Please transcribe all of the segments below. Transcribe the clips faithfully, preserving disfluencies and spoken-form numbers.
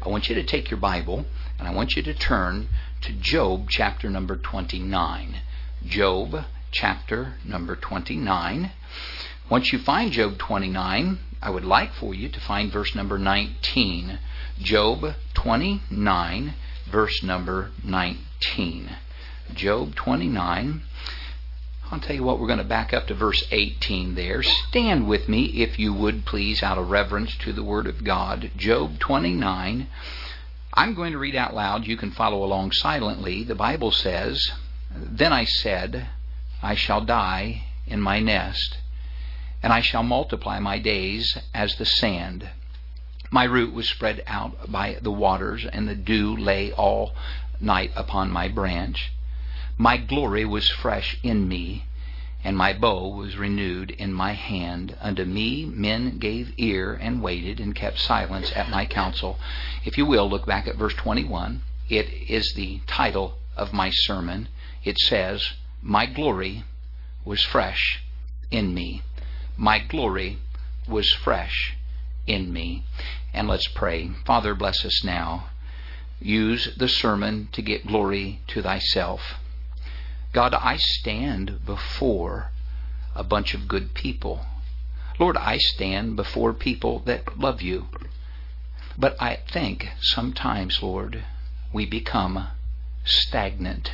I want you to take your Bible and I want you to turn to Job chapter number twenty-nine. Job chapter number twenty-nine. Once you find Job twenty-nine, I would like for you to find verse number nineteen. Job twenty-nine, verse number nineteen. Job twenty-nine. I'll tell you what, we're going to back up to verse eighteen there. Stand with me, if you would, please, out of reverence to the Word of God. Job twenty-nine. I'm going to read out loud. You can follow along silently. The Bible says, "Then I said, I shall die in my nest, and I shall multiply my days as the sand. My root was spread out by the waters, and the dew lay all night upon my branch. My glory was fresh in me, and my bow was renewed in my hand. Unto me men gave ear and waited and kept silence at my counsel." If you will, look back at verse twenty-one. It is the title of my sermon. It says, "My glory was fresh in me." My glory was fresh in me. And let's pray. Father, bless us now. Use the sermon to get glory to thyself. God, I stand before a bunch of good people. Lord, I stand before people that love you. But I think sometimes, Lord, we become stagnant,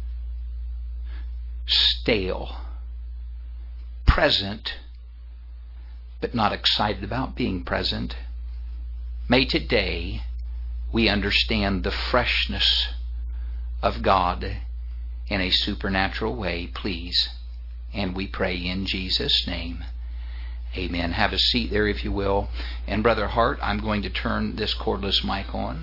stale, present, but not excited about being present. May today we understand the freshness of God in a supernatural way, please. And we pray in Jesus' name. Amen. Have a seat there, if you will. And Brother Hart, I'm going to turn this cordless mic on.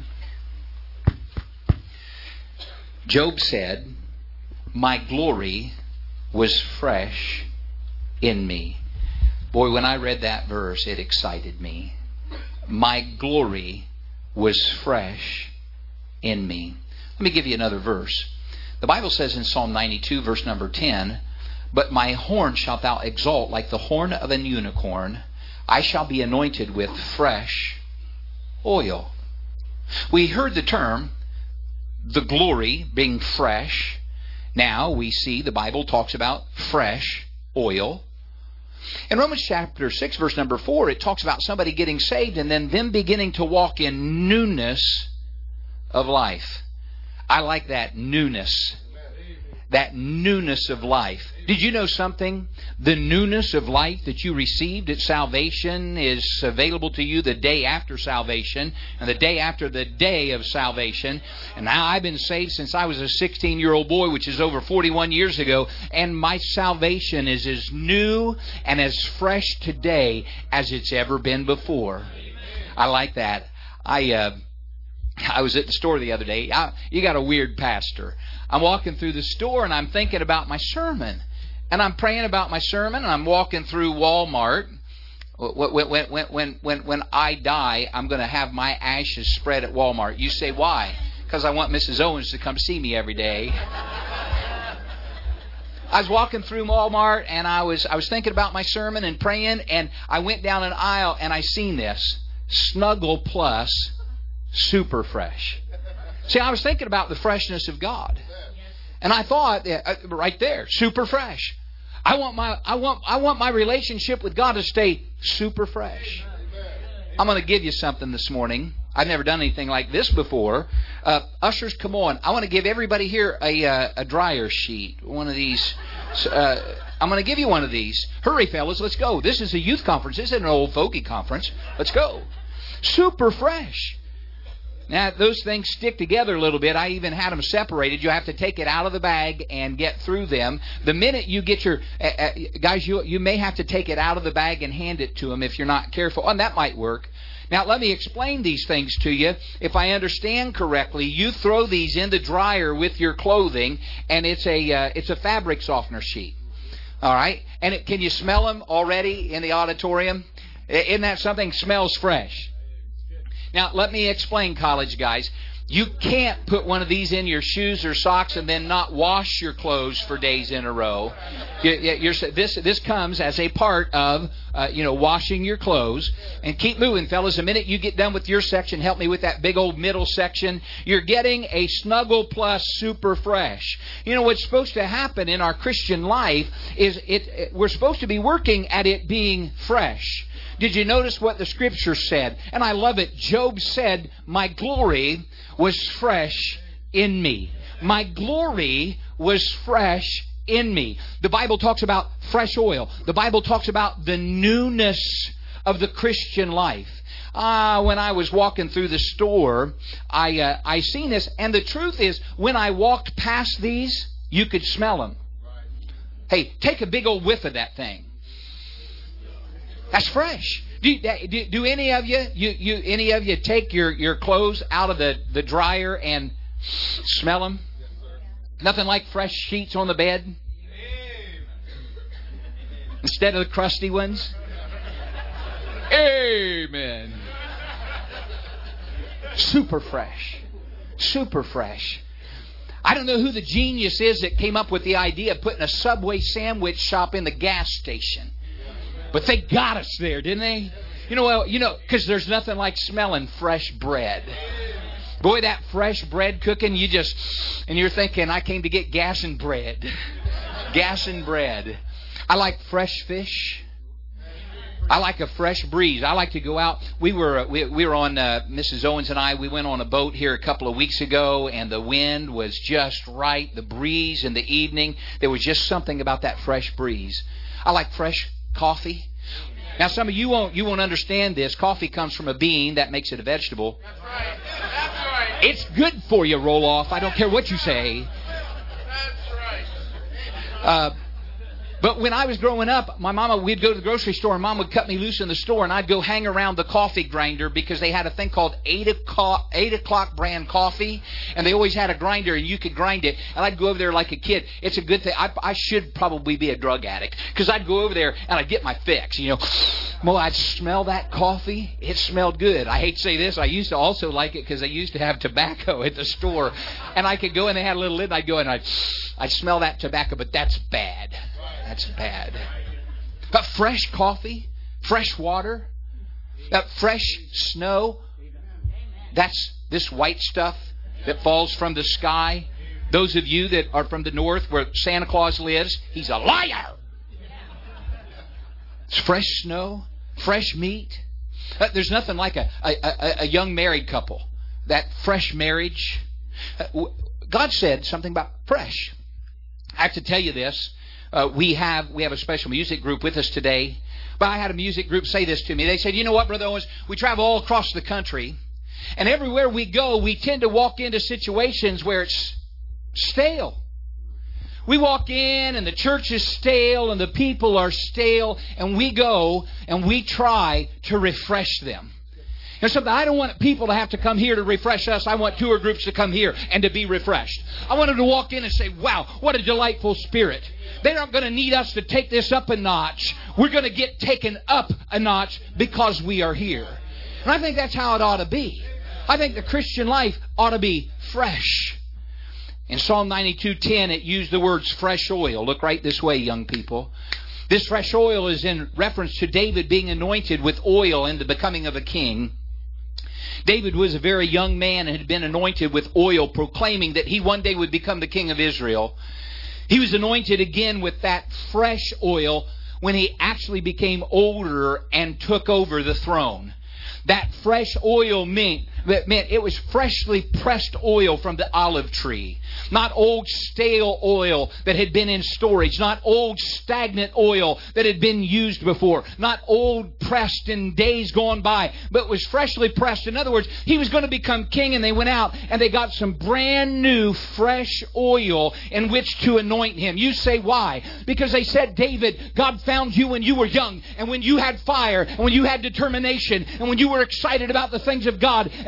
Job said, "My glory was fresh in me." Boy, when I read that verse, it excited me. My glory was fresh in me. Let me give you another verse. The Bible says in Psalm ninety-two, verse number ten, "But my horn shalt thou exalt like the horn of an unicorn. I shall be anointed with fresh oil." We heard the term, the glory being fresh. Now we see the Bible talks about fresh oil. In Romans chapter six, verse number four, it talks about somebody getting saved and then them beginning to walk in newness of life. I like that newness. That newness of life. Did you know something? The newness of life that you received at salvation is available to you the day after salvation and the day after the day of salvation. And now I've been saved since I was a sixteen-year-old boy, which is over forty-one years ago. And my salvation is as new and as fresh today as it's ever been before. I like that. I... Uh, I was at the store the other day. I, you got a weird pastor. I'm walking through the store and I'm thinking about my sermon. And I'm praying about my sermon and I'm walking through Walmart. When, when, when, when, when, when I die, I'm going to have my ashes spread at Walmart. You say, why? Because I want Missus Owens to come see me every day. I was walking through Walmart and I was I was thinking about my sermon and praying, and I went down an aisle and I seen this Snuggle Plus Super Fresh. See, I was thinking about the freshness of God, and I thought, uh, right there, super fresh. I want my I want I want my relationship with God to stay super fresh. I'm going to give you something this morning. I've never done anything like this before. Uh, ushers, come on! I want to give everybody here a uh, a dryer sheet. One of these. Uh, I'm going to give you one of these. Hurry, fellas, let's go. This is a youth conference. This isn't an old fogey conference. Let's go. Super fresh. Now, those things stick together a little bit. I even had them separated. You have to take it out of the bag and get through them. The minute you get your... Uh, uh, guys, you you may have to take it out of the bag and hand it to them if you're not careful. And that might work. Now, let me explain these things to you. If I understand correctly, you throw these in the dryer with your clothing, and it's a uh, it's a fabric softener sheet. All right? And it, can you smell them already in the auditorium? Isn't that something? Smells fresh. Now, let me explain, college guys. You can't put one of these in your shoes or socks and then not wash your clothes for days in a row. You're, this this comes as a part of uh, you know washing your clothes. And keep moving, fellas. The minute you get done with your section, help me with that big old middle section. You're getting a Snuggle Plus Super Fresh. You know what's supposed to happen in our Christian life is it, it we're supposed to be working at it being fresh. Did you notice what the Scripture said? And I love it. Job said, "My glory was fresh in me." My glory was fresh in me. The Bible talks about fresh oil. The Bible talks about the newness of the Christian life. Ah, uh, when I was walking through the store, I uh, I seen this, and the truth is, when I walked past these, you could smell them. Hey, take a big old whiff of that thing. That's fresh. Do, do, do any of you, you, you, any of you take your, your clothes out of the, the dryer and smell them? Yes, sir. Nothing like fresh sheets on the bed? Instead of the crusty ones? Amen. Super fresh. Super fresh. I don't know who the genius is that came up with the idea of putting a Subway sandwich shop in the gas station. But they got us there, didn't they? You know, well, you know, because there's nothing like smelling fresh bread. Boy, that fresh bread cooking, you just, and you're thinking, I came to get gas and bread. Gas and bread. I like fresh fish. I like a fresh breeze. I like to go out. We were we, we were on, uh, Missus Owens and I, we went on a boat here a couple of weeks ago, and the wind was just right. The breeze in the evening, there was just something about that fresh breeze. I like fresh coffee. Now, some of you won't you won't understand this. Coffee comes from a bean. That makes it a vegetable. That's right. That's right. It's good for you, roll off. I don't care what you say. That's right. Uh, But when I was growing up, my mama, we'd go to the grocery store, and Mom would cut me loose in the store, and I'd go hang around the coffee grinder because they had a thing called eight o'clock, eight o'clock brand coffee, and they always had a grinder, and you could grind it. And I'd go over there like a kid. It's a good thing. I, I should probably be a drug addict because I'd go over there and I'd get my fix. You know, well, I'd smell that coffee. It smelled good. I hate to say this. I used to also like it because they used to have tobacco at the store, and I could go and they had a little lid. And I'd go and I'd, I'd smell that tobacco, but that's bad. That's bad. But fresh coffee, fresh water, that fresh snow, that's this white stuff that falls from the sky. Those of you that are from the north where Santa Claus lives, he's a liar. It's fresh snow, fresh meat. Uh, there's nothing like a, a, a young married couple. That fresh marriage. Uh, God said something about fresh. I have to tell you this. Uh, we have we have a special music group with us today. But I had a music group say this to me. They said, you know what, Brother Owens, we travel all across the country. And everywhere we go, we tend to walk into situations where it's stale. We walk in and the church is stale and the people are stale. And we go and we try to refresh them. And something, I don't want people to have to come here to refresh us. I want tour groups to come here and to be refreshed. I want them to walk in and say, wow, what a delightful spirit. They aren't going to need us to take this up a notch. We're going to get taken up a notch because we are here. And I think that's how it ought to be. I think the Christian life ought to be fresh. In Psalm ninety-two ten, it used the words fresh oil. Look right this way, young people. This fresh oil is in reference to David being anointed with oil in the becoming of a king. David was a very young man and had been anointed with oil, proclaiming that he one day would become the king of Israel. He was anointed again with that fresh oil when he actually became older and took over the throne. That fresh oil meant, that meant it was freshly pressed oil from the olive tree. Not old stale oil that had been in storage. Not old stagnant oil that had been used before. Not old pressed in days gone by. But was freshly pressed. In other words, he was going to become king, and they went out and they got some brand new fresh oil in which to anoint him. You say why? Because they said, David, God found you when you were young, and when you had fire, and when you had determination, and when you were excited about the things of God. And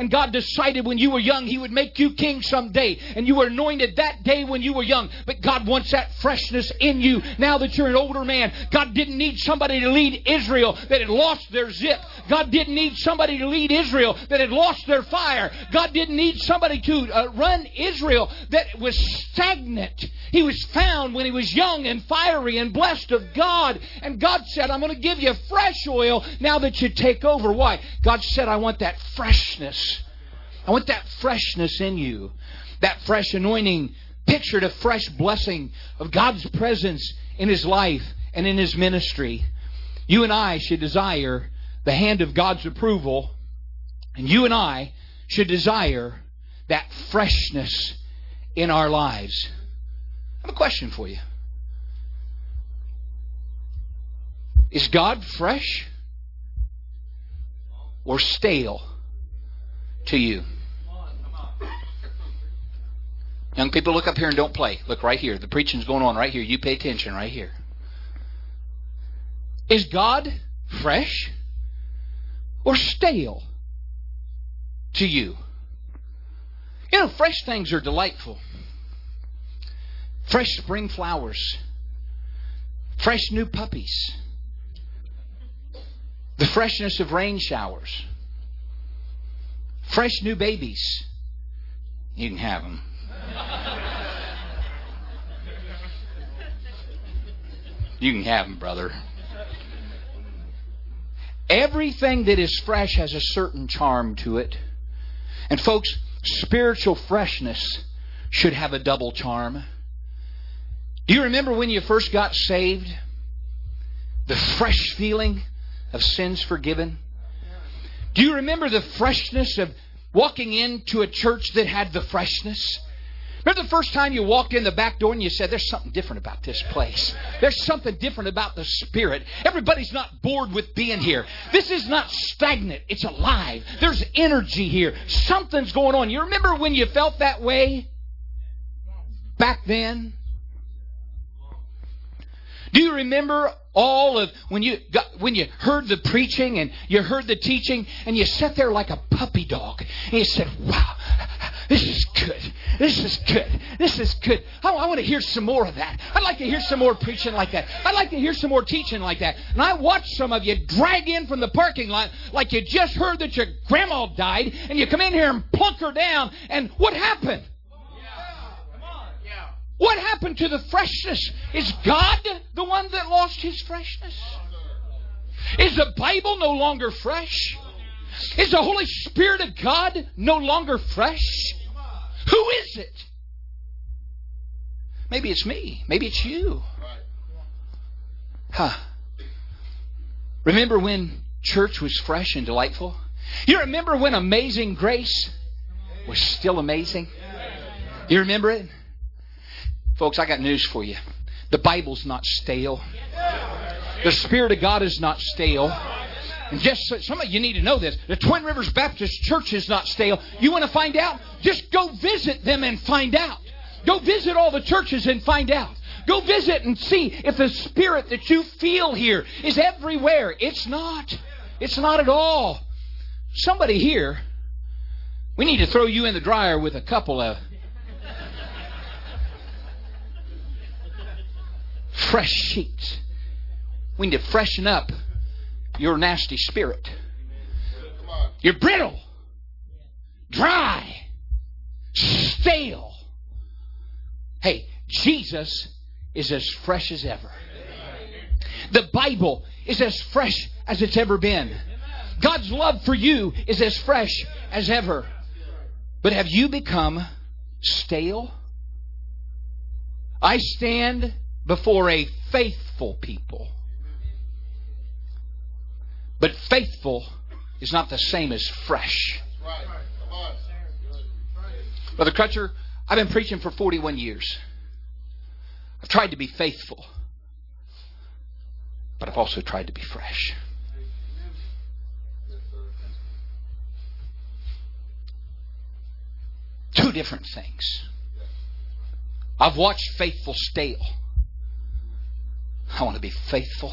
And God decided when you were young He would make you king someday. And you were anointed that day when you were young. But God wants that freshness in you now that you're an older man. God didn't need somebody to lead Israel that had lost their zip. God didn't need somebody to lead Israel that had lost their fire. God didn't need somebody to uh, run Israel that was stagnant. He was found when he was young and fiery and blessed of God. And God said, I'm going to give you fresh oil now that you take over. Why? God said, I want that freshness. I want that freshness in you. That fresh anointing pictured a fresh blessing of God's presence in His life and in His ministry. You and I should desire the hand of God's approval. And you and I should desire that freshness in our lives. I have a question for you. Is God fresh or stale to you? Young people, look up here and don't play. Look right here. The preaching's going on right here. You pay attention right here. Is God fresh or stale to you? You know, fresh things are delightful. Fresh spring flowers. Fresh new puppies. The freshness of rain showers. Fresh new babies. You can have them. You can have them, brother. Everything that is fresh has a certain charm to it. And folks, spiritual freshness should have a double charm. Do you remember when you first got saved? The fresh feeling of sins forgiven? Do you remember the freshness of walking into a church that had the freshness? Remember the first time you walked in the back door and you said, there's something different about this place. There's something different about the Spirit. Everybody's not bored with being here. This is not stagnant. It's alive. There's energy here. Something's going on. You remember when you felt that way back then? Do you remember all of when you got, when you heard the preaching and you heard the teaching and you sat there like a puppy dog and you said, wow, this is good. This is good. This is good. I, I want to hear some more of that. I'd like to hear some more preaching like that. I'd like to hear some more teaching like that. And I watched some of you drag in from the parking lot like you just heard that your grandma died and you come in here and plunk her down. And what happened? What happened to the freshness? Is God the one that lost His freshness? Is the Bible no longer fresh? Is the Holy Spirit of God no longer fresh? Who is it? Maybe it's me. Maybe it's you. Huh. Remember when church was fresh and delightful? You remember when Amazing Grace was still amazing? You remember it? Folks, I got news for you. The Bible's not stale. The Spirit of God is not stale. And just so, some of you need to know this. The Twin Rivers Baptist Church is not stale. You want to find out? Just go visit them and find out. Go visit all the churches and find out. Go visit and see if the Spirit that you feel here is everywhere. It's not. It's not at all. Somebody here, we need to throw you in the dryer with a couple of fresh sheets. We need to freshen up your nasty spirit. You're brittle, dry, stale. Hey, Jesus is as fresh as ever. The Bible is as fresh as it's ever been. God's love for you is as fresh as ever. But have you become stale? I stand before a faithful people. But faithful is not the same as fresh. Brother Crutcher, I've been preaching for forty-one years. I've tried to be faithful. But I've also tried to be fresh. Two different things. I've watched faithful stale. I want to be faithful,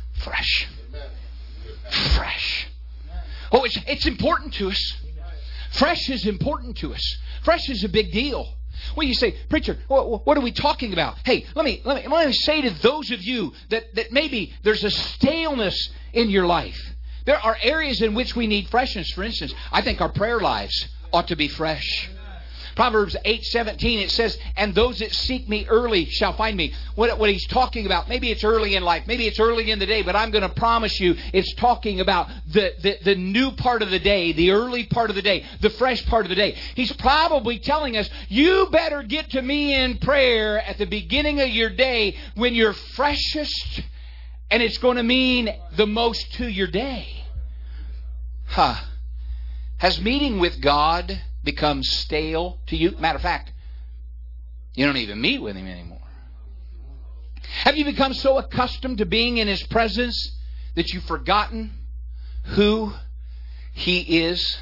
fresh. Fresh. Oh, it's, it's important to us. Fresh is important to us. Fresh is a big deal. When you say, preacher, what, what are we talking about? Hey, let me, let me let me say to those of you that, that maybe there's a staleness in your life. There are areas in which we need freshness. For instance, I think our prayer lives ought to be fresh. Proverbs eight seventeen, it says, and those that seek me early shall find me. What, what he's talking about, maybe it's early in life, maybe it's early in the day, but I'm going to promise you it's talking about the, the, the new part of the day, the early part of the day, the fresh part of the day. He's probably telling us, you better get to me in prayer at the beginning of your day when you're freshest, and it's going to mean the most to your day. Huh. Has meeting with God become stale to you? Matter of fact, you don't even meet with Him anymore. Have you become so accustomed to being in His presence that you've forgotten who He is?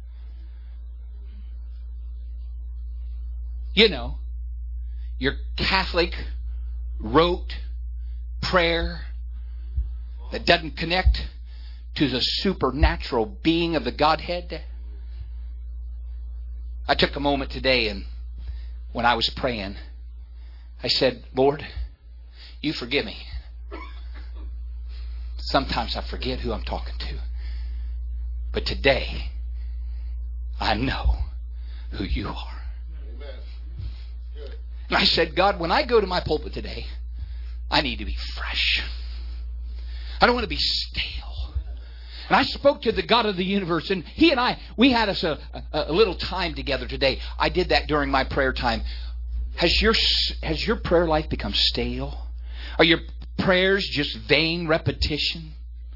You know, your Catholic rote prayer that doesn't connect to the supernatural being of the Godhead. I took a moment today, and when I was praying, I said, Lord, you forgive me. Sometimes I forget who I'm talking to. But today, I know who you are. And I said, God, when I go to my pulpit today, I need to be fresh. I don't want to be stale. And I spoke to the God of the universe, and He and I, we had us a, a, a little time together today. I did that during my prayer time. Has your, has your prayer life become stale? Are your prayers just vain repetition?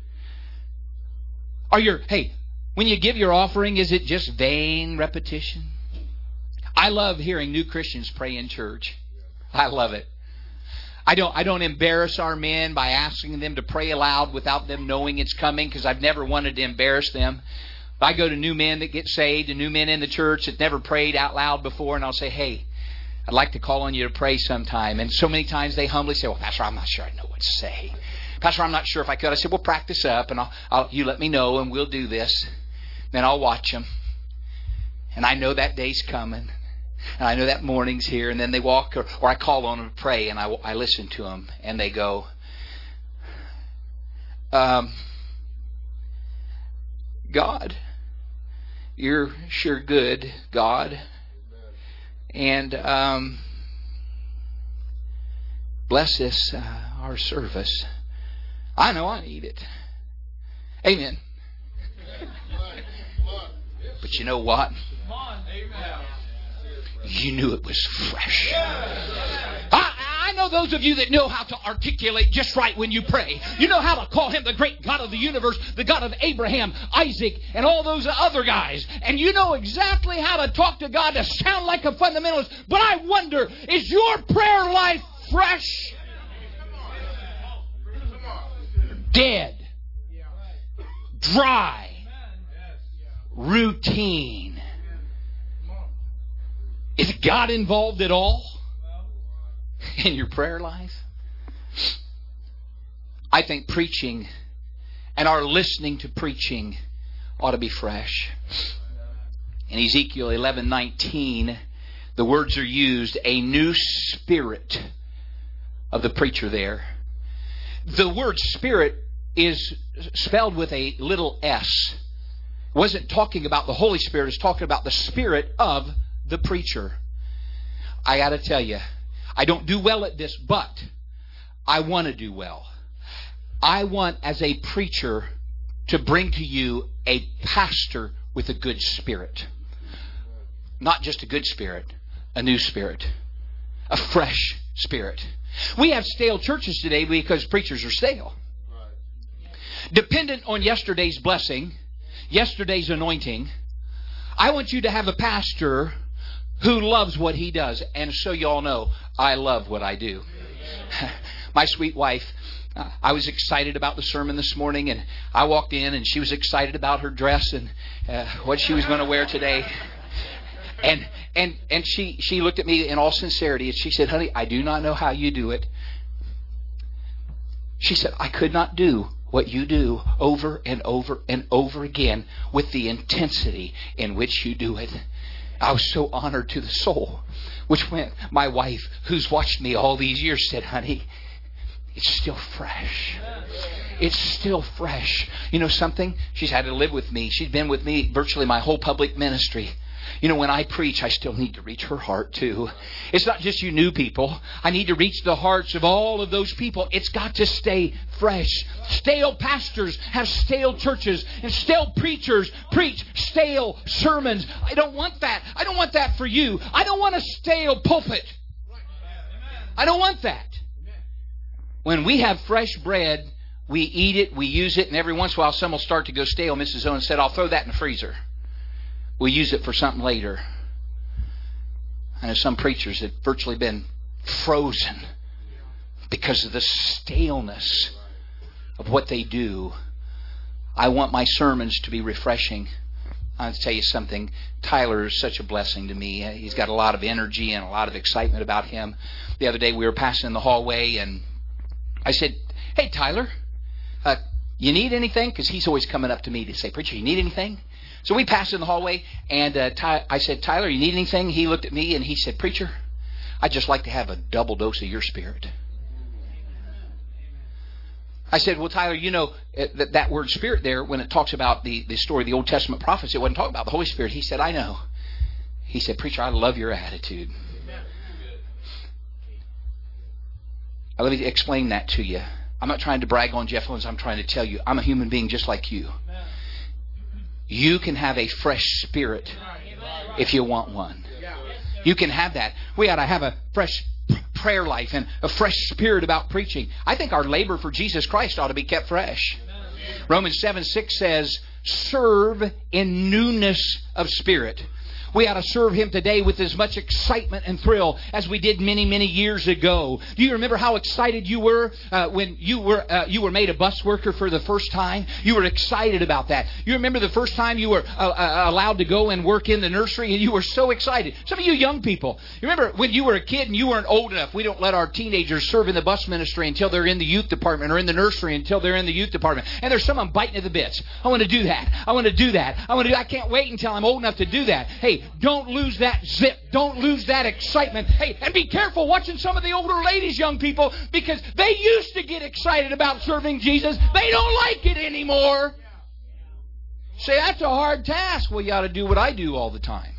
Are your, hey, when you give your offering, is it just vain repetition? I love hearing new Christians pray in church. I love it. I don't I don't embarrass our men by asking them to pray aloud without them knowing it's coming, because I've never wanted to embarrass them. But I go to new men that get saved and new men in the church that never prayed out loud before, and I'll say, hey, I'd like to call on you to pray sometime. And so many times they humbly say, well, Pastor, I'm not sure I know what to say. Pastor, I'm not sure if I could. I said, well, practice up, and I'll, I'll you let me know, and we'll do this. Then I'll watch them. And I know that day's coming. And I know that morning's here, and then they walk, or, or I call on them to pray, and I, I listen to them, and they go, um, God, you're sure good, God, and um, bless this, uh, our service. I know I need it. Amen. But you know what? You knew it was fresh. I, I know those of you that know how to articulate just right when you pray. You know how to call Him the great God of the universe, the God of Abraham, Isaac, and all those other guys. And you know exactly how to talk to God to sound like a fundamentalist. But I wonder, is your prayer life fresh? Dead. Dry. Routine. Is God involved at all in your prayer life? I think preaching and our listening to preaching ought to be fresh. In Ezekiel eleven nineteen, the words are used, a new spirit of the preacher there. The word spirit is spelled with a little s. It wasn't talking about the Holy Spirit, it's talking about the spirit of the preacher. I got to tell you, I don't do well at this, but I want to do well. I want, as a preacher, to bring to you a pastor with a good spirit. Not just a good spirit, a new spirit. A fresh spirit. We have stale churches today because preachers are stale. Dependent on yesterday's blessing, yesterday's anointing, I want you to have a pastor who loves what he does. And so you all know, I love what I do. My sweet wife, uh, I was excited about the sermon this morning, and I walked in and she was excited about her dress and uh, what she was going to wear today. And and and she, she looked at me in all sincerity and she said, honey, I do not know how you do it. She said, I could not do what you do over and over and over again with the intensity in which you do it. I was so honored to the soul, which went, my wife, who's watched me all these years, said, honey, it's still fresh. It's still fresh. You know something? She's had to live with me. She's been with me virtually my whole public ministry. You know, when I preach, I still need to reach her heart too. It's not just you new people. I need to reach the hearts of all of those people. It's got to stay fresh. Stale pastors have stale churches, and stale preachers preach stale sermons. I don't want that. I don't want that for you. I don't want a stale pulpit. I don't want that. When we have fresh bread, we eat it, we use it, and every once in a while some will start to go stale. Missus Owen said, I'll throw that in the freezer. We'll use it for something later. I know some preachers have virtually been frozen because of the staleness of what they do. I want my sermons to be refreshing. I'll tell you something. Tyler is such a blessing to me. He's got a lot of energy and a lot of excitement about him. The other day we were passing in the hallway and I said, hey, Tyler, uh, you need anything? Because he's always coming up to me to say, preacher, you need anything? So we passed in the hallway, and uh, Ty- I said, Tyler, you need anything? He looked at me, and he said, preacher, I'd just like to have a double dose of your spirit. I said, well, Tyler, you know, that, that word spirit there, when it talks about the, the story of the Old Testament prophets, it wasn't talking about the Holy Spirit. He said, I know. He said, preacher, I love your attitude. Now, let me explain that to you. I'm not trying to brag on Jeff Owens. I'm trying to tell you, I'm a human being just like you. You can have a fresh spirit if you want one. You can have that. We ought to have a fresh prayer life and a fresh spirit about preaching. I think our labor for Jesus Christ ought to be kept fresh. Romans seven six says, serve in newness of spirit. We ought to serve Him today with as much excitement and thrill as we did many, many years ago. Do you remember how excited you were uh, when you were uh, you were made a bus worker for the first time? You were excited about that. You remember the first time you were uh, uh, allowed to go and work in the nursery, and you were so excited. Some of you young people, you remember when you were a kid and you weren't old enough. We don't let our teenagers serve in the bus ministry until they're in the youth department, or in the nursery until they're in the youth department. And there's someone biting at the bits. I want to do that. I want to do that. I want to. Do, I can't wait until I'm old enough to do that. Hey. Don't lose that zip. Don't lose that excitement. Hey, and be careful watching some of the older ladies, young people, because they used to get excited about serving Jesus. They don't like it anymore. Say, that's a hard task. Well, you ought to do what I do all the time.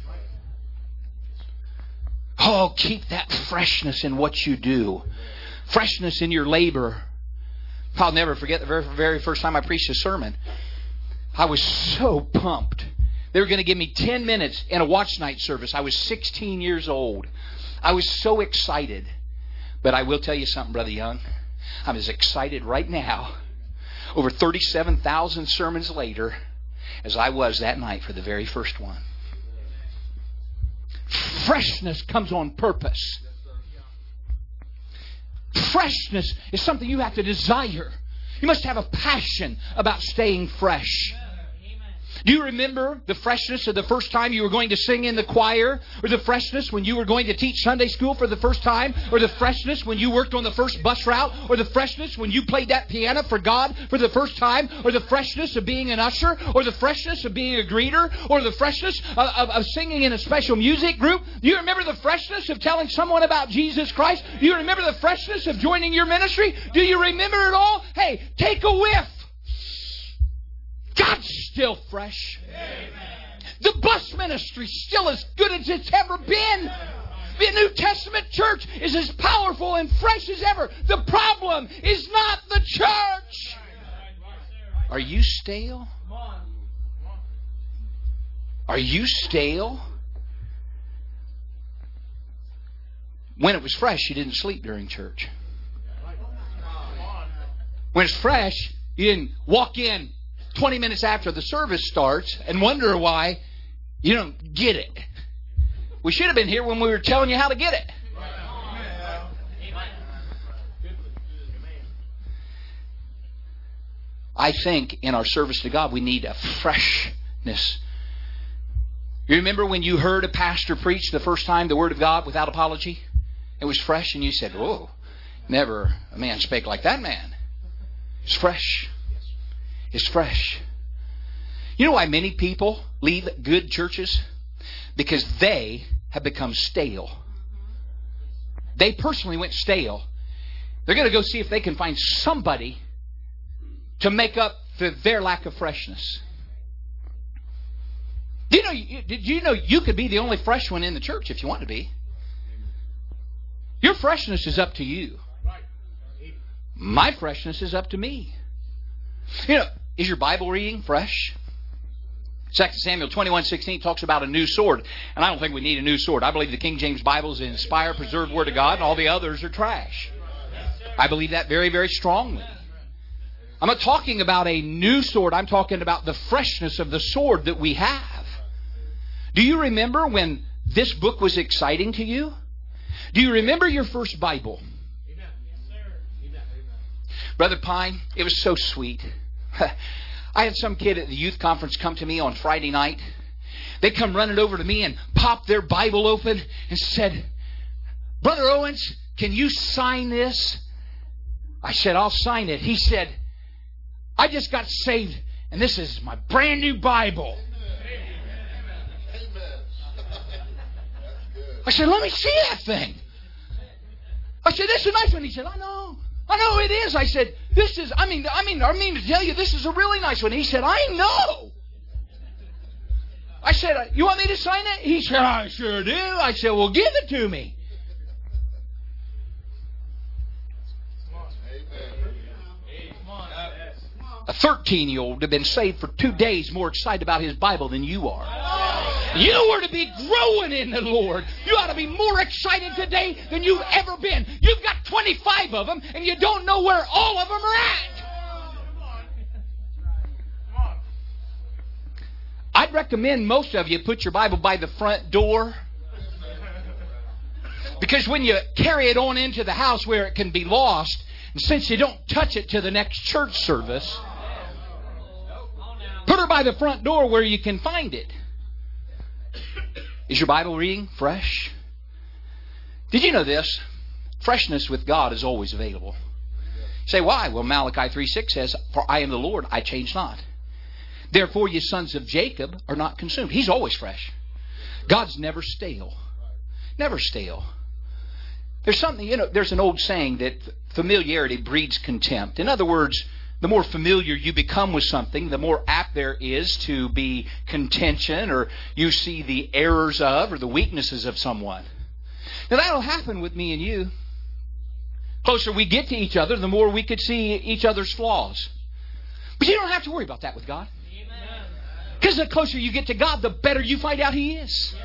Oh, keep that freshness in what you do. Freshness in your labor. I'll never forget the very, very first time I preached a sermon. I was so pumped. They were going to give me ten minutes in a watch night service. I was sixteen years old. I was so excited. But I will tell you something, Brother Young. I'm as excited right now, over thirty-seven thousand sermons later, as I was that night for the very first one. Freshness comes on purpose. Freshness is something you have to desire. You must have a passion about staying fresh. Do you remember the freshness of the first time you were going to sing in the choir? Or the freshness when you were going to teach Sunday school for the first time? Or the freshness when you worked on the first bus route? Or the freshness when you played that piano for God for the first time? Or the freshness of being an usher? Or the freshness of being a greeter? Or the freshness of, of, of singing in a special music group? Do you remember the freshness of telling someone about Jesus Christ? Do you remember the freshness of joining your ministry? Do you remember it all? Hey, take a whiff. God's still fresh. Amen. The bus ministry is still as good as it's ever been. The New Testament church is as powerful and fresh as ever. The problem is not the church. Are you stale? Are you stale? When it was fresh, you didn't sleep during church. When it's fresh, you didn't walk in twenty minutes after the service starts and wonder why you don't get it. We should have been here when we were telling you how to get it. I think in our service to God we need a freshness. You remember when you heard a pastor preach the first time the Word of God without apology? It was fresh and you said, whoa, never a man spake like that man. It's fresh. is fresh. You know why many people leave good churches? Because they have become stale. They personally went stale. They're going to go see if they can find somebody to make up for their lack of freshness. Do you know, did you know you could be the only fresh one in the church if you want to be? Your freshness is up to you. My freshness is up to me. You know, is your Bible reading fresh? Second Samuel twenty-one sixteen talks about a new sword. And I don't think we need a new sword. I believe the King James Bible is the inspired, preserved Word of God, and all the others are trash. I believe that very, very strongly. I'm not talking about a new sword. I'm talking about the freshness of the sword that we have. Do you remember when this book was exciting to you? Do you remember your first Bible? Brother Pine, it was so sweet. I had some kid at the youth conference come to me on Friday night. They come running over to me and popped their Bible open and said, Brother Owens, can you sign this? I said, I'll sign it. He said, I just got saved and this is my brand new Bible. I said, let me see that thing. I said, this is a nice one. He said, I know. I know it is. I said, this is, I mean, I mean, I mean to tell you, this is a really nice one. He said, I know. I said, you want me to sign it? He said, I sure do. I said, well, give it to me. A thirteen-year-old had been saved for two days more excited about his Bible than you are. You were to be growing in the Lord. You ought to be more excited today than you've ever been. You've got twenty-five of them, and you don't know where all of them are at. I'd recommend most of you put your Bible by the front door. Because when you carry it on into the house where it can be lost, and since you don't touch it to the next church service, put her by the front door where you can find it. Is your Bible reading fresh? Did you know this? Freshness with God is always available. You say, why? Well, Malachi three six says, for I am the Lord, I change not. Therefore, ye sons of Jacob are not consumed. He's always fresh. God's never stale. Never stale. There's something, you know, there's an old saying that familiarity breeds contempt. In other words, the more familiar you become with something, the more apt there is to be contention, or you see the errors of or the weaknesses of someone. Now that'll happen with me and you. The closer we get to each other, the more we could see each other's flaws. But you don't have to worry about that with God. Because the closer you get to God, the better you find out He is.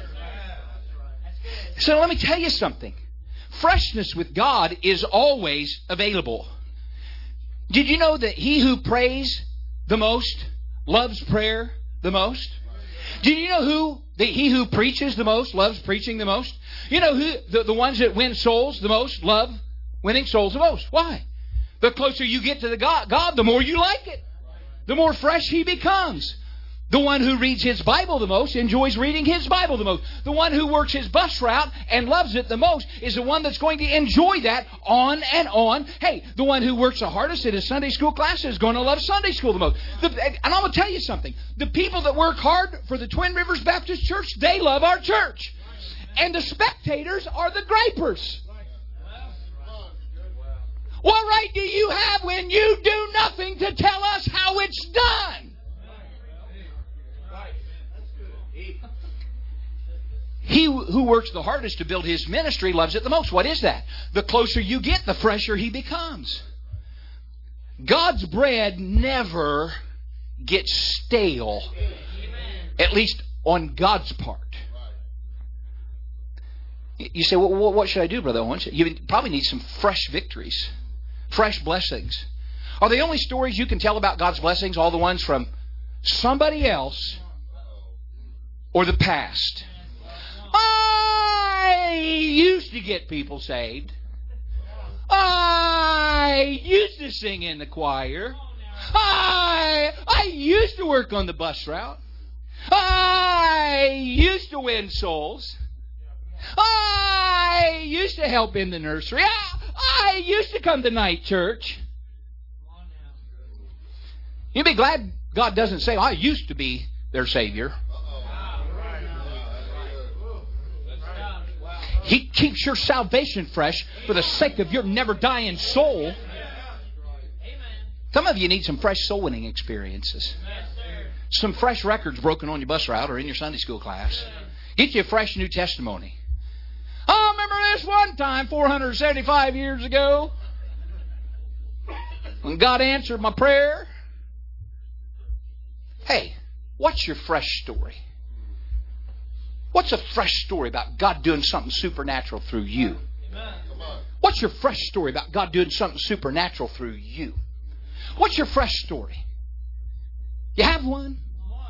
So let me tell you something. Freshness with God is always available. Did you know that he who prays the most loves prayer the most? Did you know who that he who preaches the most loves preaching the most? You know who the, the ones that win souls the most love winning souls the most? Why? The closer you get to the God, God, the more you like it. The more fresh He becomes. The one who reads his Bible the most enjoys reading his Bible the most. The one who works his bus route and loves it the most is the one that's going to enjoy that on and on. Hey, the one who works the hardest in his Sunday school class is going to love Sunday school the most. The, and I'm going to tell you something. The people that work hard for the Twin Rivers Baptist Church, they love our church. And the spectators are the gripers. What right do you have when you do nothing to tell us how it's done? He who works the hardest to build his ministry loves it the most. What is that? The closer you get, the fresher he becomes. God's bread never gets stale. At least on God's part. You say, well, what should I do, Brother Owens? You probably need some fresh victories. Fresh blessings. Are the only stories you can tell about God's blessings all the ones from somebody else or the past? I used to get people saved. I used to sing in the choir. I, I used to work on the bus route. I used to win souls. I used to help in the nursery. I, I used to come to night church. You'd be glad God doesn't say, I used to be their Savior. He keeps your salvation fresh for the sake of your never dying soul. Some of you need some fresh soul winning experiences. Some fresh records broken on your bus route or in your Sunday school class. Get you a fresh new testimony. Oh, remember this one time four hundred seventy-five years ago when God answered my prayer? Hey, what's your fresh story? What's a fresh story about God doing something supernatural through you? What's your fresh story about God doing something supernatural through you? What's your fresh story? You have one?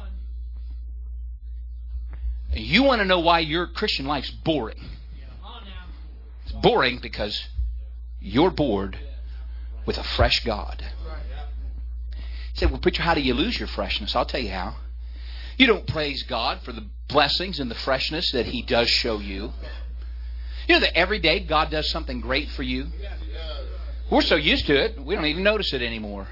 You want to know why your Christian life's boring. It's boring because you're bored with a fresh God. You say, well, preacher, how do you lose your freshness? I'll tell you how. You don't praise God for the blessings and the freshness that He does show you. You know that every day God does something great for you? We're so used to it, we don't even notice it anymore.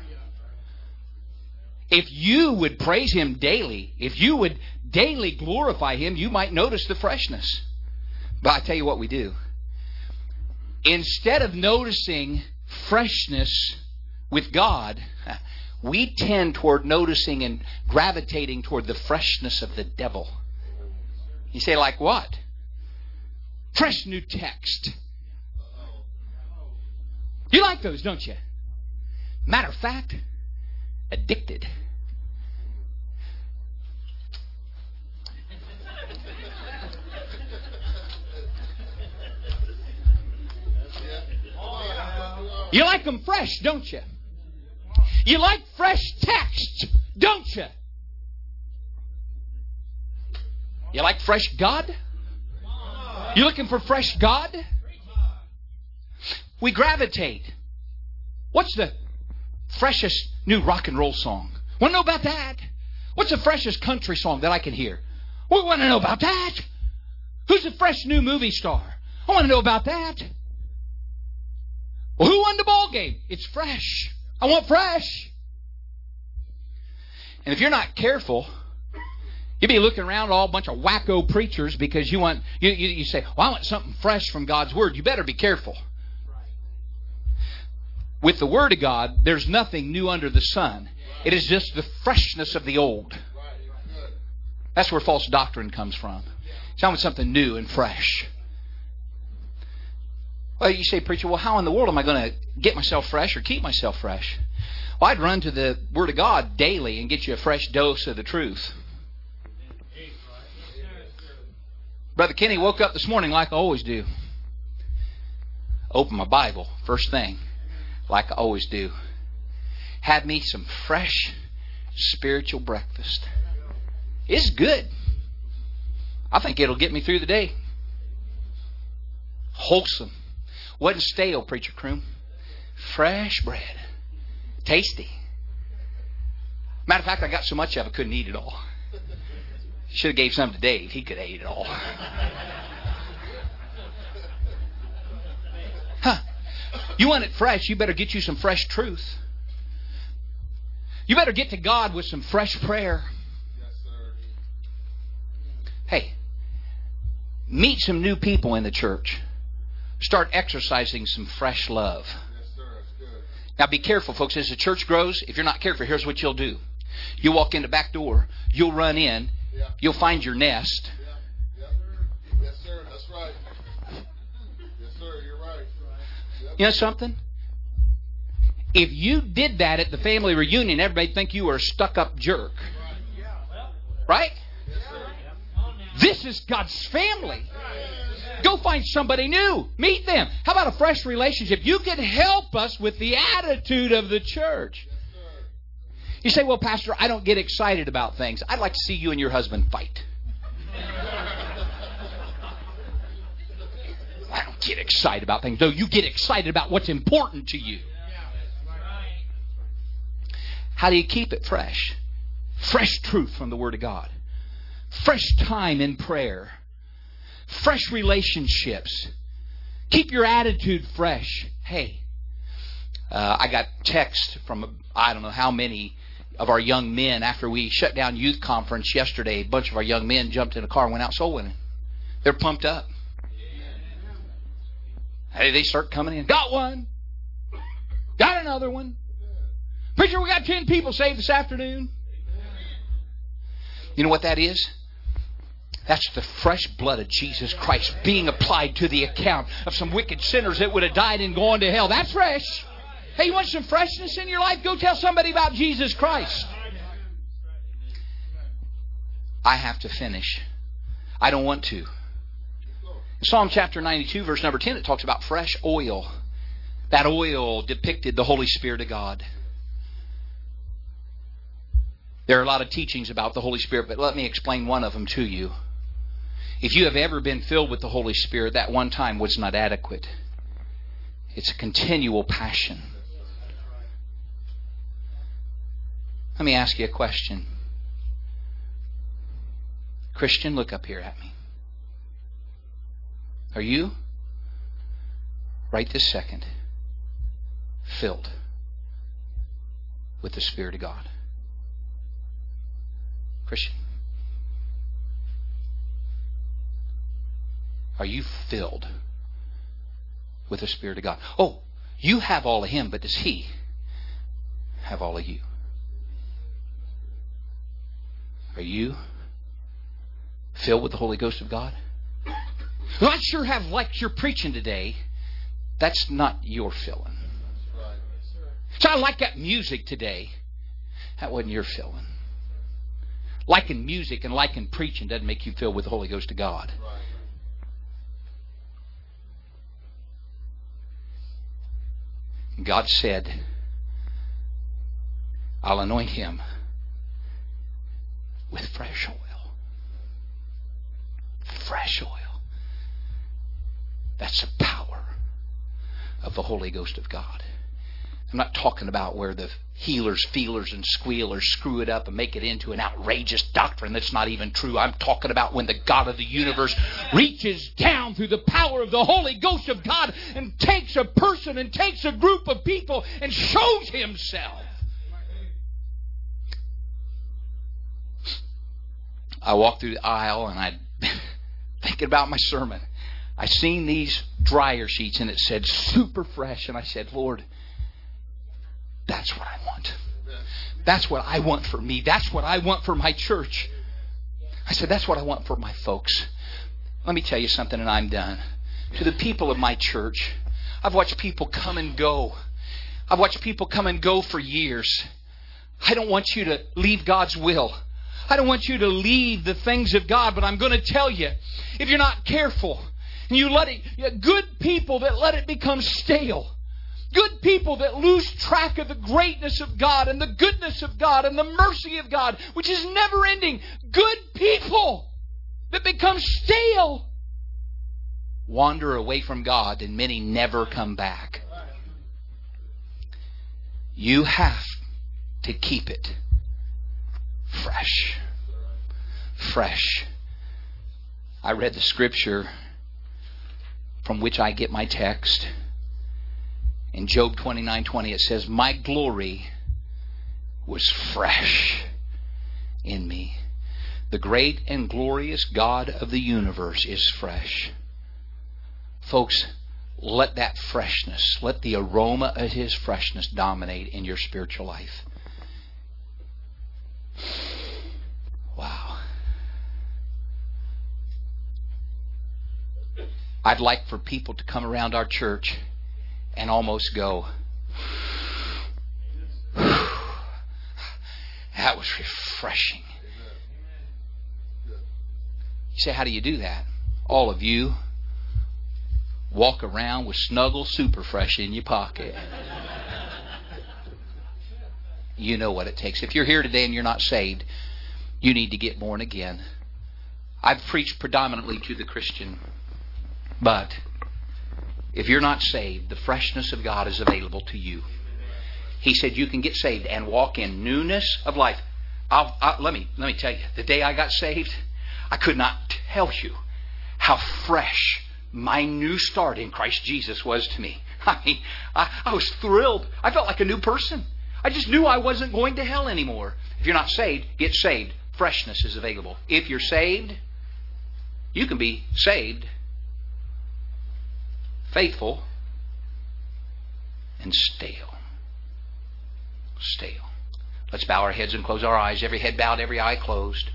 If you would praise Him daily, if you would daily glorify Him, you might notice the freshness. But I tell you what we do. Instead of noticing freshness with God, we tend toward noticing and gravitating toward the freshness of the devil. You say, like what? Fresh new text. You like those, don't you? Matter of fact, addicted. You like them fresh, don't you? You like fresh text, don't you? You like fresh God? You looking for fresh God? We gravitate. What's the freshest new rock and roll song? Want to know about that? What's the freshest country song that I can hear? We want to know about that. Who's the fresh new movie star? I want to know about that. Well, who won the ball game? It's fresh. I want fresh. And if you're not careful, you'll be looking around at all a bunch of wacko preachers because you want you, you, you say, well, I want something fresh from God's Word. You better be careful. With the Word of God, there's nothing new under the sun. It is just the freshness of the old. That's where false doctrine comes from. It's not something new and fresh. Well, you say, preacher, well, how in the world am I going to get myself fresh or keep myself fresh? Well, I'd run to the Word of God daily and get you a fresh dose of the truth. Brother Kenny woke up this morning like I always do. Opened my Bible, first thing, like I always do. Had me some fresh spiritual breakfast. It's good. I think it'll get me through the day. Wholesome. Wasn't stale, Preacher Croom. Fresh bread. Tasty. Matter of fact, I got so much of it, I couldn't eat it all. Should have gave some to Dave. He could have ate it all. Huh. You want it fresh, you better get you some fresh truth. You better get to God with some fresh prayer. Yes, sir. Hey, meet some new people in the church. Start exercising some fresh love. Yes, sir. That's good. Now be careful, folks. As the church grows, if you're not careful, here's what you'll do. You'll walk in the back door. You'll run in. Yeah. You'll find your nest. Yeah. Yeah. Yes, sir. That's right. Yes, sir. You're right. Yep. You know something? If you did that at the family reunion, everybody'd think you were a stuck-up jerk. Right? Yes, sir. This is God's family. Go find somebody new. Meet them. How about a fresh relationship? You can help us with the attitude of the church. You say, well, Pastor, I don't get excited about things. I'd like to see you and your husband fight. I don't get excited about things. No, you get excited about what's important to you. How do you keep it fresh? Fresh truth from the Word of God. Fresh time in prayer. Fresh relationships. Keep your attitude fresh. Hey, uh, I got text from I don't know how many of our young men, after we shut down youth conference yesterday, a bunch of our young men jumped in a car and went out soul winning. They're pumped up. Hey, they start coming in. Got one. Got another one. Preacher, we got ten people saved this afternoon. You know what that is? That's the fresh blood of Jesus Christ being applied to the account of some wicked sinners that would have died and gone to hell. That's fresh. Hey, you want some freshness in your life? Go tell somebody about Jesus Christ. I have to finish. I don't want to. Psalm chapter ninety-two, verse number ten, it talks about fresh oil. That oil depicted the Holy Spirit of God. There are a lot of teachings about the Holy Spirit, but let me explain one of them to you. If you have ever been filled with the Holy Spirit, that one time was not adequate. It's a continual passion. Let me ask you a question. Christian, look up here at me. Are you, right this second, filled with the Spirit of God? Christian, are you filled with the Spirit of God? Oh, you have all of Him, but does He have all of you? Are you filled with the Holy Ghost of God? Well, I sure have liked your preaching today. That's not your filling. So I like that music today. That wasn't your filling. Liking music and liking preaching doesn't make you filled with the Holy Ghost of God. God said, I'll anoint him with fresh oil. Fresh oil. That's the power of the Holy Ghost of God. I'm not talking about where the healers, feelers, and squealers screw it up and make it into an outrageous doctrine that's not even true. I'm talking about when the God of the universe reaches down through the power of the Holy Ghost of God and takes a person and takes a group of people and shows Himself. I walked through the aisle and I thinking about my sermon. I seen these dryer sheets and it said super fresh, and I said, Lord, that's what I want. That's what I want for me. That's what I want for my church. I said, that's what I want for my folks. Let me tell you something and I'm done. To the people of my church, I've watched people come and go. I've watched people come and go for years. I don't want you to leave God's will. I don't want you to leave the things of God, but I'm going to tell you, if you're not careful, and you let it, good people that let it become stale, good people that lose track of the greatness of God and the goodness of God and the mercy of God, which is never ending. Good people that become stale wander away from God, and many never come back. You have to keep it fresh. Fresh. I read the scripture from which I get my text. In Job twenty-nine twenty it says, my glory was fresh in me. The great and glorious God of the universe is fresh. Folks, let that freshness, let the aroma of His freshness dominate in your spiritual life. Wow. I'd like for people to come around our church and almost go, that was refreshing. You say, how do you do that? All of you walk around with Snuggle Super Fresh in your pocket. You know what it takes. If you're here today and you're not saved, you need to get born again. I've preached predominantly to the Christian. But if you're not saved, the freshness of God is available to you. He said you can get saved and walk in newness of life. I'll, I'll, let me let me tell you, the day I got saved, I could not tell you how fresh my new start in Christ Jesus was to me. I mean, I, I was thrilled. I felt like a new person. I just knew I wasn't going to hell anymore. If you're not saved, get saved. Freshness is available. If you're saved, you can be saved, faithful, and stale. Stale. Let's bow our heads and close our eyes. Every head bowed, every eye closed.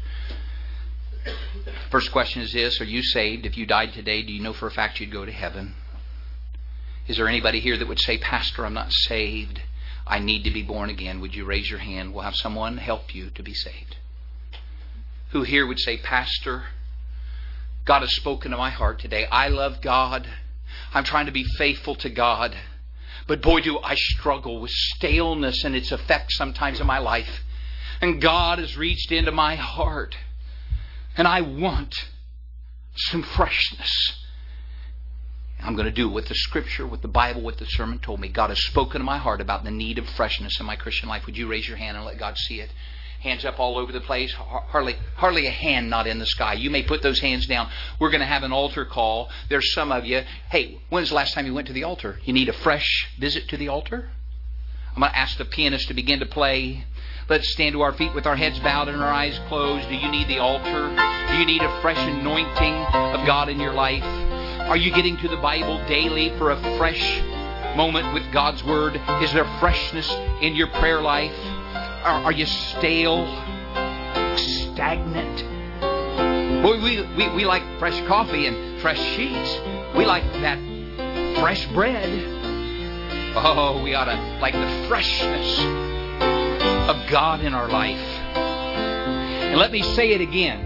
First question is this: are you saved? If you died today, do you know for a fact you'd go to heaven? Is there anybody here that would say, Pastor, I'm not saved. I need to be born again. Would you raise your hand? We'll have someone help you to be saved. Who here would say, Pastor, God has spoken to my heart today. I love God. I'm trying to be faithful to God. But boy, do I struggle with staleness and its effects sometimes in my life. And God has reached into my heart. And I want some freshness. I'm going to do what the Scripture, what the Bible, what the sermon told me. God has spoken to my heart about the need of freshness in my Christian life. Would you raise your hand and let God see it? Hands up all over the place. Hardly, hardly a hand not in the sky. You may put those hands down. We're going to have an altar call. There's some of you. Hey, when's the last time you went to the altar? You need a fresh visit to the altar? I'm going to ask the pianist to begin to play. Let's stand to our feet with our heads bowed and our eyes closed. Do you need the altar? Do you need a fresh anointing of God in your life? Are you getting to the Bible daily for a fresh moment with God's Word? Is there freshness in your prayer life? Are, are you stale? Stagnant? Boy, we, we, we like fresh coffee and fresh sheets. We like that fresh bread. Oh, we ought to like the freshness of God in our life. And let me say it again.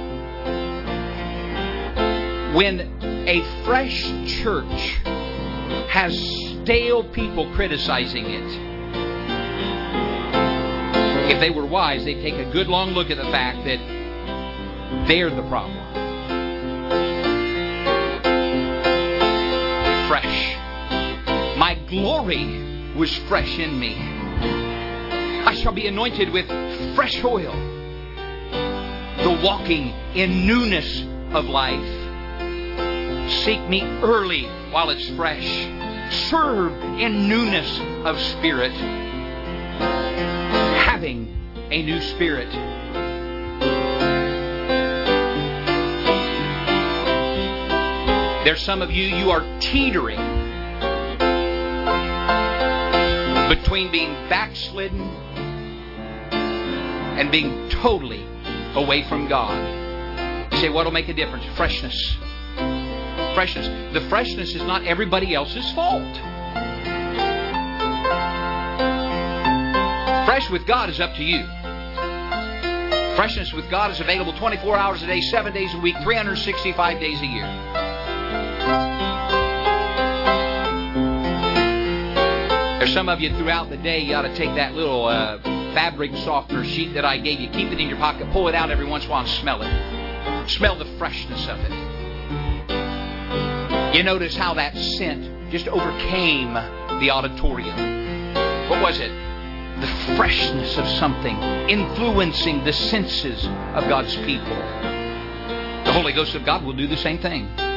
When a fresh church has stale people criticizing it, if they were wise, they'd take a good long look at the fact that they're the problem. Fresh. My glory was fresh in me. I shall be anointed with fresh oil. The walking in newness of life. Seek me early while it's fresh. Serve in newness of spirit. Having a new spirit. There's some of you, you are teetering between being backslidden and being totally away from God. You say, what'll make a difference? Freshness. Freshness. The freshness is not everybody else's fault. Fresh with God is up to you. Freshness with God is available twenty-four hours a day, seven days a week, three hundred sixty-five days a year. There's some of you throughout the day, you ought to take that little uh, fabric softener sheet that I gave you, keep it in your pocket, pull it out every once in a while and smell it. Smell the freshness of it. You notice how that scent just overcame the auditorium. What was it? The freshness of something influencing the senses of God's people. The Holy Ghost of God will do the same thing.